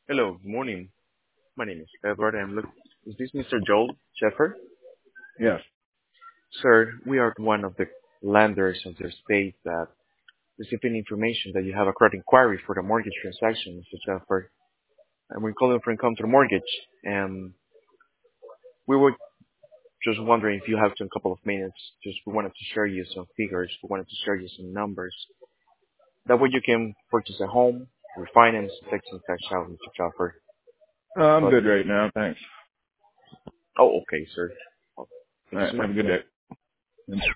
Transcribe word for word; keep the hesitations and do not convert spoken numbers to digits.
Hello, good morning. My name is Edward. I'm look. Is this mister Joel Sheffer? Yes. Sir, we are one of the lenders of your state that receiving information that you have a credit inquiry for the mortgage transaction, mister Sheffer. And we're calling from Encounter Mortgage. And we were just wondering if you have some couple of minutes. Just we wanted to share you some figures. We wanted to share you some numbers. That way you can purchase a home, refinance, take some cash out, mister Sheffer. Uh, I'm But good right now. Thanks. oh, okay, sir. Well, All thank you right. so much Have a for good that. day.